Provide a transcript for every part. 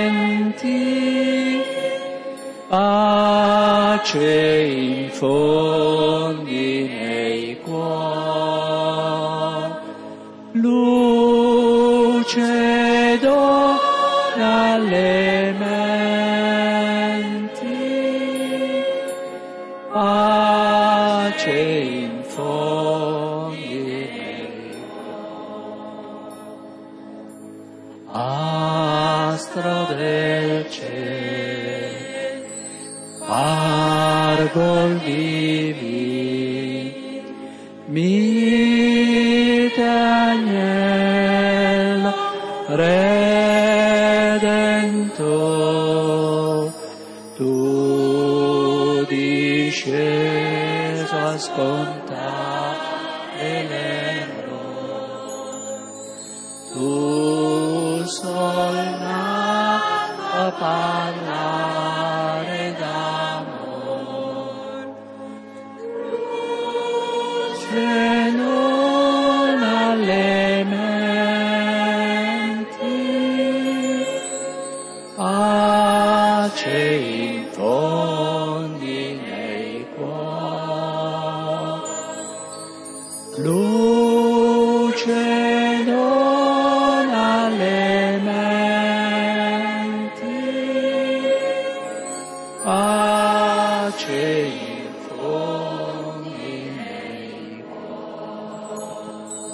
menti, pace infondi nei cuori, luce dona alle menti, pace infondi nei cuori. Astro del cielo, Argol divino, mite agnello Redentor, tu disceso a scontare l'errore, tu sol nato a parlare d'amore, se non alle menti, pace infondi nei cuori, luce dona alle menti, pace infondi nei cuori.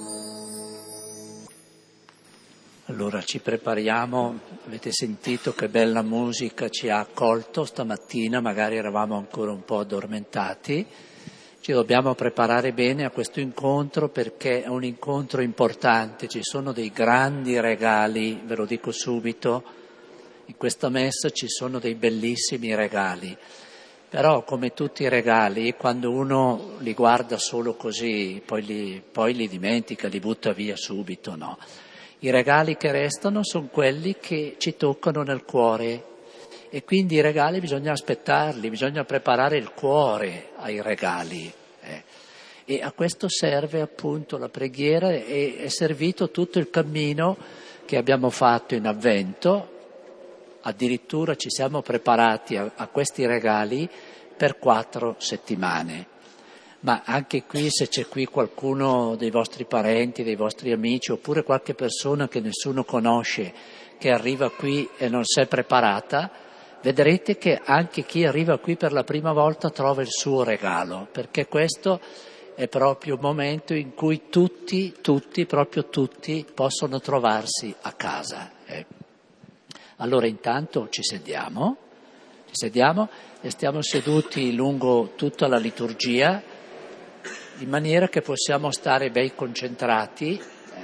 Allora ci prepariamo, avete sentito che bella musica ci ha accolto stamattina, magari eravamo ancora un po' addormentati. Ci dobbiamo preparare bene a questo incontro perché è un incontro importante, ci sono dei grandi regali, ve lo dico subito, in questa messa ci sono dei bellissimi regali, però come tutti i regali quando uno li guarda solo così poi li dimentica, li butta via subito, no? I regali che restano sono quelli che ci toccano nel cuore e quindi i regali bisogna aspettarli, bisogna preparare il cuore ai regali. E a questo serve appunto la preghiera e è servito tutto il cammino che abbiamo fatto in Avvento, addirittura ci siamo preparati a questi regali per 4 settimane. Ma anche qui, se c'è qui qualcuno dei vostri parenti, dei vostri amici, oppure qualche persona che nessuno conosce, che arriva qui e non si è preparata, vedrete che anche chi arriva qui per la prima volta trova il suo regalo, perché questo è proprio un momento in cui tutti, proprio tutti, possono trovarsi a casa. Allora intanto ci sediamo e stiamo seduti lungo tutta la liturgia, in maniera che possiamo stare ben concentrati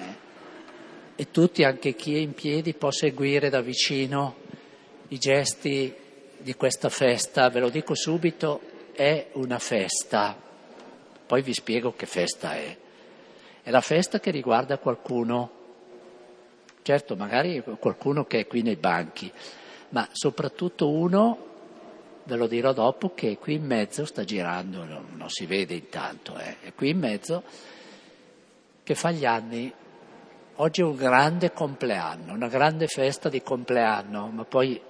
e tutti, anche chi è in piedi, può seguire da vicino i gesti di questa festa. Ve lo dico subito, è una festa, poi vi spiego che festa è. È la festa che riguarda qualcuno, certo magari qualcuno che è qui nei banchi, ma soprattutto uno, ve lo dirò dopo, che qui in mezzo sta girando, non si vede intanto, è qui in mezzo, che fa gli anni. Oggi è un grande compleanno, una grande festa di compleanno, ma poi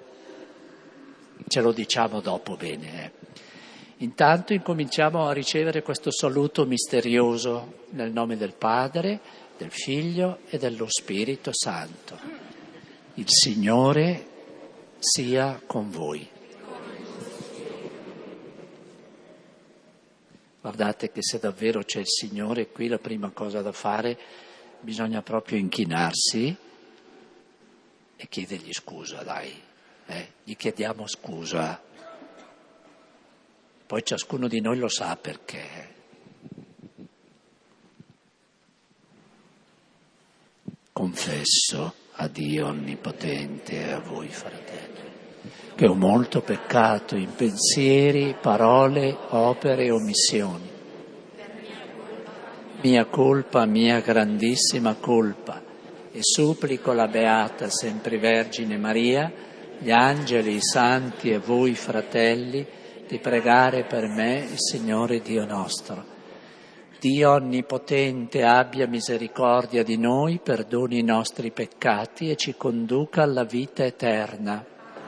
ce lo diciamo dopo bene. Intanto incominciamo a ricevere questo saluto misterioso nel nome del Padre, del Figlio e dello Spirito Santo. Il Signore sia con voi. Guardate che se davvero c'è il Signore qui, la prima cosa da fare bisogna proprio inchinarsi e chiedergli scusa, dai. Gli chiediamo scusa. Poi ciascuno di noi lo sa perché. Confesso a Dio Onnipotente e a voi, fratelli, che ho molto peccato in pensieri, parole, opere e omissioni. Mia colpa, mia grandissima colpa, e supplico la Beata Sempre Vergine Maria, gli angeli, i santi e voi, fratelli, di pregare per me il Signore Dio nostro. Dio Onnipotente abbia misericordia di noi, perdoni i nostri peccati e ci conduca alla vita eterna.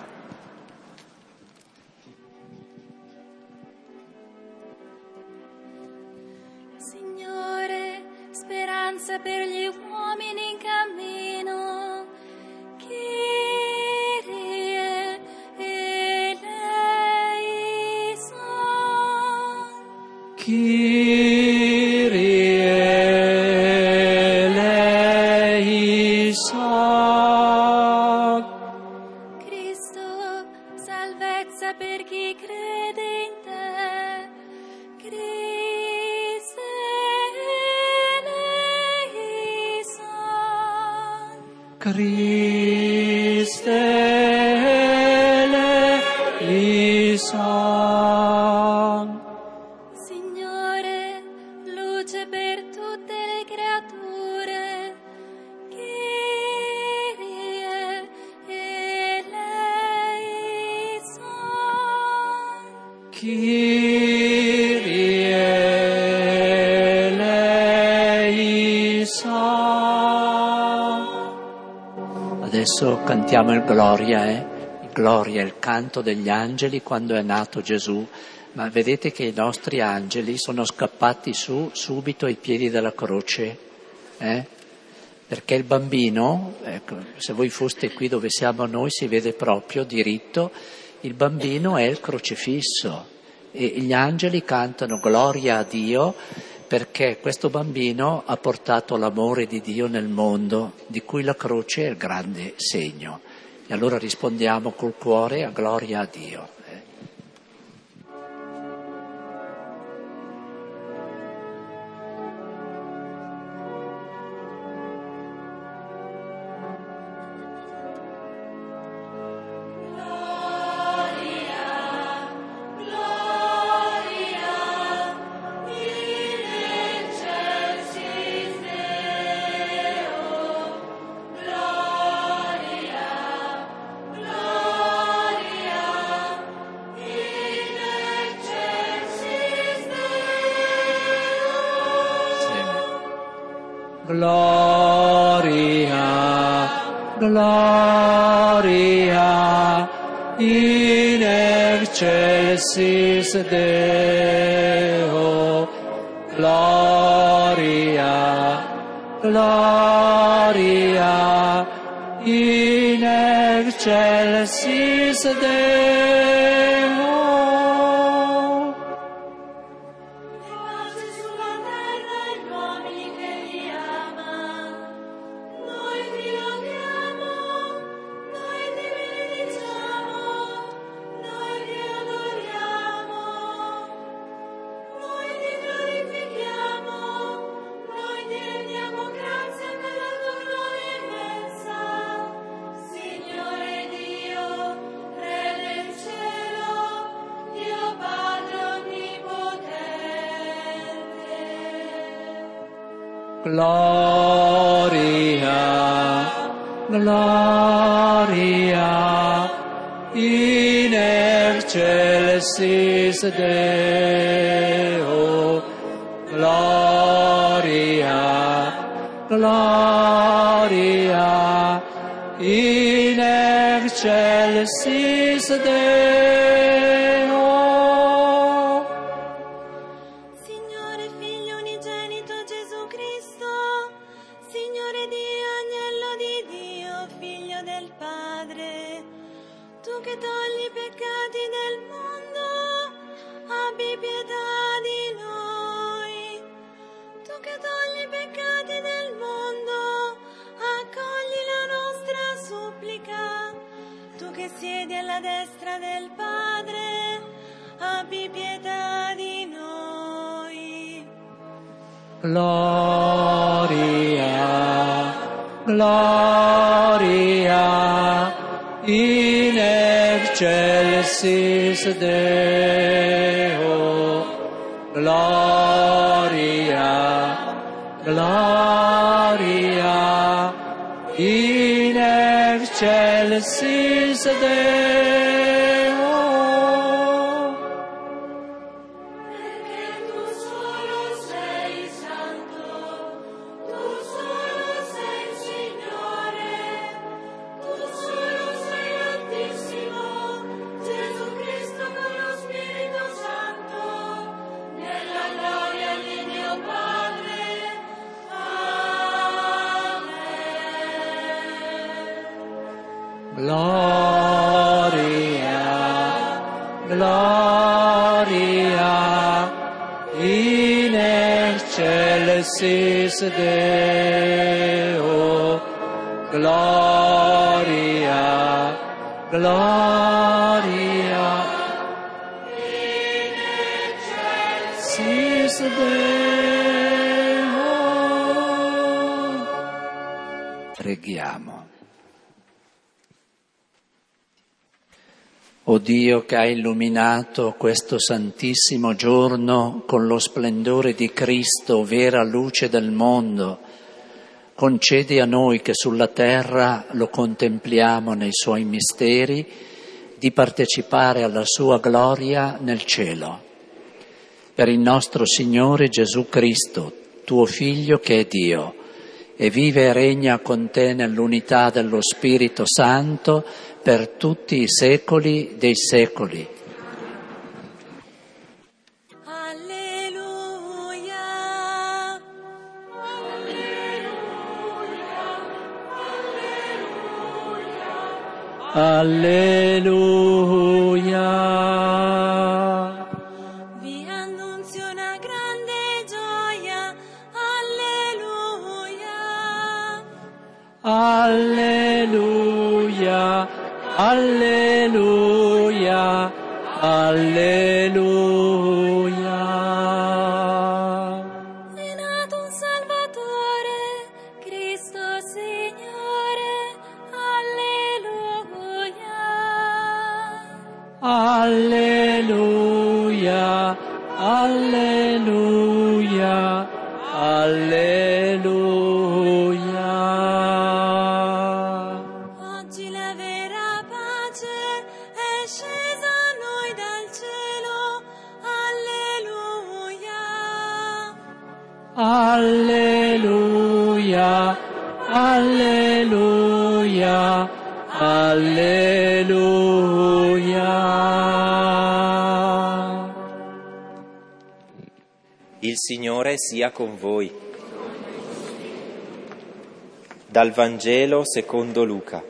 Signore, speranza per gli uomini in cammino, Kyrie eleison. Kyrie eleison. Cristo, salvezza per chi crede in te, Christe eleison. Christe eleison. Signore, luce per tutte le creature, Kyrie eleison. Kyrie eleison. Adesso cantiamo il Gloria, Il Gloria è il canto degli angeli quando è nato Gesù, ma vedete che i nostri angeli sono scappati su subito ai piedi della croce, Perché il bambino, ecco, se voi foste qui dove siamo noi si vede proprio diritto, il bambino è il crocifisso e gli angeli cantano Gloria a Dio perché questo bambino ha portato l'amore di Dio nel mondo, di cui la croce è il grande segno. E allora rispondiamo col cuore a Gloria a Dio. Gloria, gloria, in excelsis Deo, gloria, gloria, in excelsis Deo. Gloria, gloria, in excelsis Deo, gloria, gloria, in excelsis Deo. Signore, Figlio unigenito Gesù Cristo, Signore Dio, Agnello di Dio, Figlio del Padre, tu che togli i peccati del mondo, abbi pietà di noi. Tu che togli i peccati del mondo, accogli la nostra supplica. Tu che siedi alla destra del Padre, abbi pietà di noi. Gloria, gloria, in excelsis Deo, gloria, gloria, in excelsis Deo. Perché tu solo sei Gloria, gloria, in excelsis Deo. Gloria, gloria, in excelsis Deo. Preghiamo. O Dio che hai illuminato questo santissimo giorno con lo splendore di Cristo, vera luce del mondo, concedi a noi che sulla terra lo contempliamo nei suoi misteri, di partecipare alla sua gloria nel cielo. Per il nostro Signore Gesù Cristo, tuo Figlio che è Dio, e vive e regna con te nell'unità dello Spirito Santo per tutti i secoli dei secoli. Alleluia. Alleluia. Vi annunzio una grande gioia. Alleluia. Alleluia. Alleluia. Alleluia. È nato un Salvatore, Cristo Signore. Alleluia. Alleluia. Alleluia. Alleluia. Oggi la vera pace è scesa a noi dal cielo. Alleluia. Alleluia. Alleluia. Alleluia. Il Signore sia con voi. Dal Vangelo secondo Luca.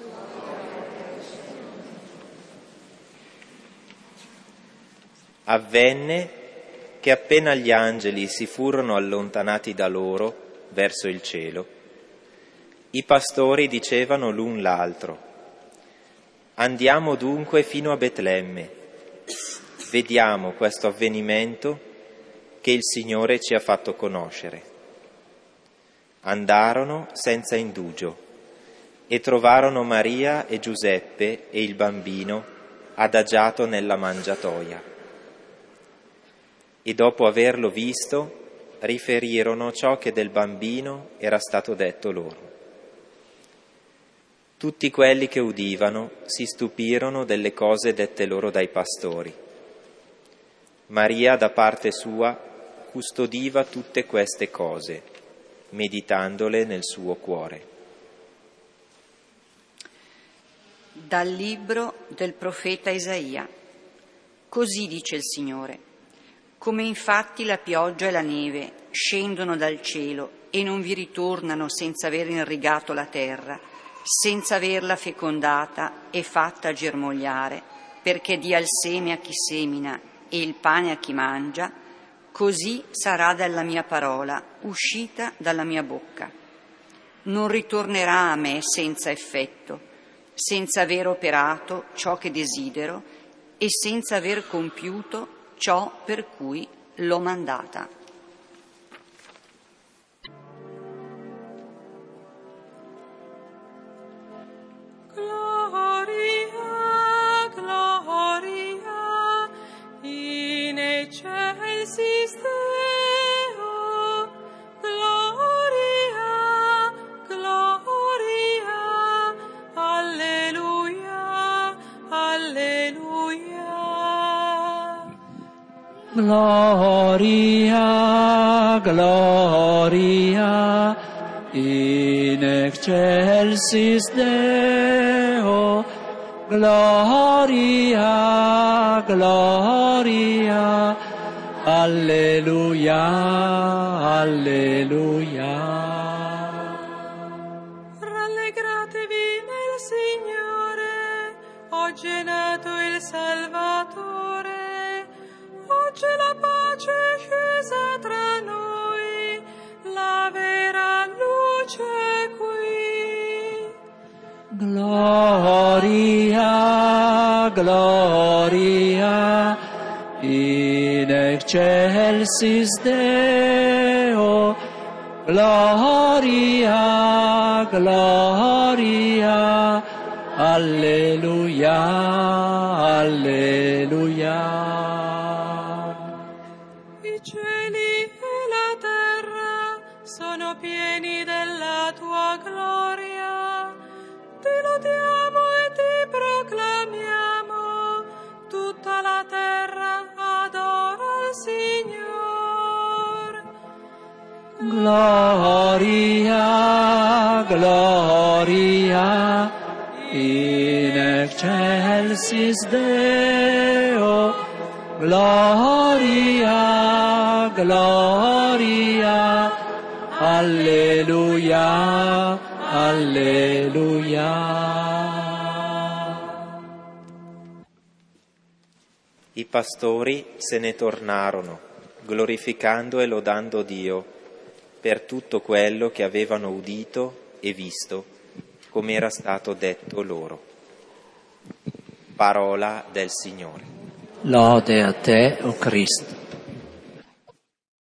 Avvenne che appena gli angeli si furono allontanati da loro verso il cielo, i pastori dicevano l'un l'altro: andiamo dunque fino a Betlemme, vediamo questo avvenimento che il Signore ci ha fatto conoscere. Andarono senza indugio e trovarono Maria e Giuseppe e il bambino adagiato nella mangiatoia. E dopo averlo visto, riferirono ciò che del bambino era stato detto loro. Tutti quelli che udivano si stupirono delle cose dette loro dai pastori. Maria, da parte sua, custodiva tutte queste cose, meditandole nel suo cuore. Dal libro del profeta Isaia. Così dice il Signore: come infatti la pioggia e la neve scendono dal cielo e non vi ritornano senza aver irrigato la terra, senza averla fecondata e fatta germogliare, perché dia il seme a chi semina e il pane a chi mangia, così sarà dalla mia parola uscita dalla mia bocca. Non ritornerà a me senza effetto, senza aver operato ciò che desidero e senza aver compiuto ciò per cui l'ho mandata. Gloria, gloria, in excelsis Deo. Gloria, gloria, alleluia, alleluia. Gloria, gloria, in excelsis Deo. Gloria, gloria, alleluia, alleluia. Rallegratevi nel Signore. oggi è nato il Salvatore, oggi la pace è scesa tra noi, la vera luce è qui. Gloria, gloria, in excelsis Deo, gloria, gloria, alleluia, alleluia. I cieli e la terra sono pieni della tua gloria, ti lodiamo e ti proclamiamo, tutta la terra adora il Signore. Gloria, gloria, in excelsis Deo, gloria, gloria, alleluia, alleluia. I pastori se ne tornarono, glorificando e lodando Dio per tutto quello che avevano udito e visto, come era stato detto loro. Parola del Signore. Lode a te, o Cristo.